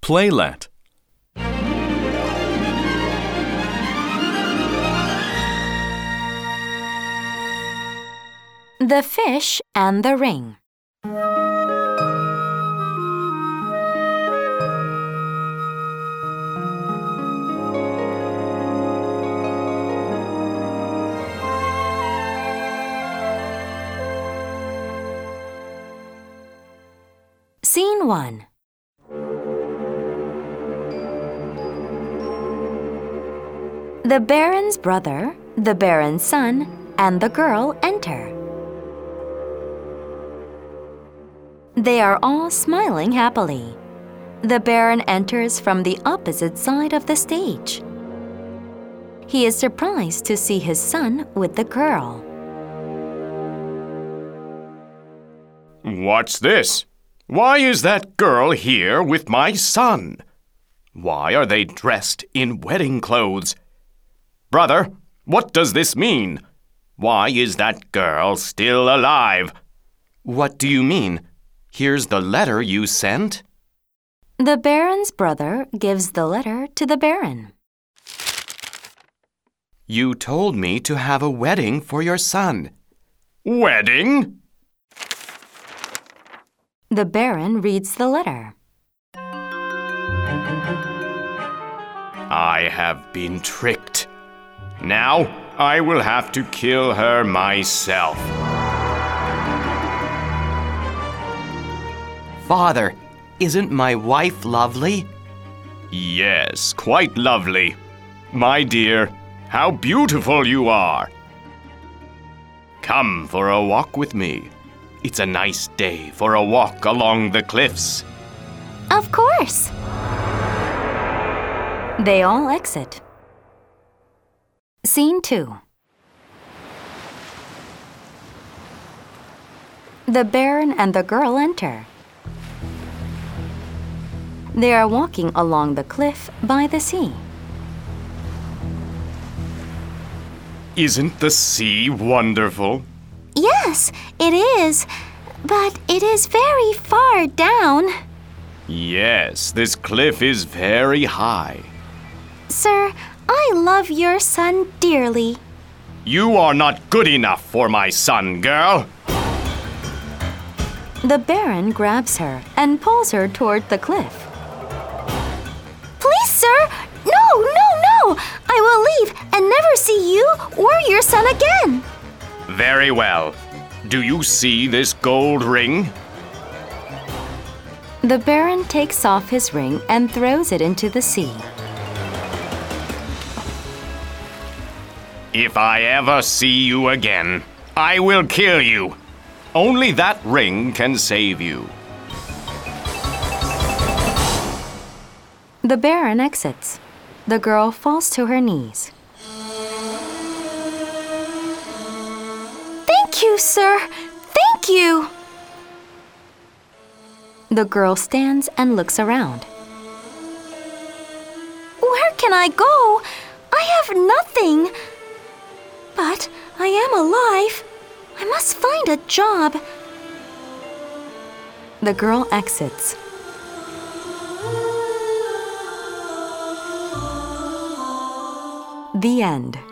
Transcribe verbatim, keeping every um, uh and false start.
Playlet. The Fish and the Ring. Scene one. The Baron's brother, the Baron's son, and the girl enter. They are all smiling happily. The Baron enters from the opposite side of the stage. He is surprised to see his son with the girl. What's this? Why is that girl here with my son? Why are they dressed in wedding clothes? Brother, what does this mean? Why is that girl still alive? What do you mean? Here's the letter you sent. The Baron's brother gives the letter to the Baron. You told me to have a wedding for your son. Wedding? The Baron reads the letter. I have been tricked. Now I will have to kill her myself. Father, isn't my wife lovely? Yes, quite lovely. My dear, how beautiful you are. Come for a walk with me. It's a nice day for a walk along the cliffs. Of course. They all exit. Scene two. The Baron and the girl enter. They are walking along the cliff by the sea. Isn't the sea wonderful? Yes, it is, but it is very far down. Yes, this cliff is very high. Sir, I love your son dearly. You are not good enough for my son, girl. The Baron grabs her and pulls her toward the cliff. Please, sir! No, no, no! I will leave and never see you or your son again. Very well. Do you see this gold ring? The Baron takes off his ring and throws it into the sea. If I ever see you again, I will kill you. Only that ring can save you. The Baron exits. The girl falls to her knees. Thank you, sir. Thank you. The girl stands and looks around. Where can I go? I have nothing. But I am alive. I must find a job. The girl exits. The end.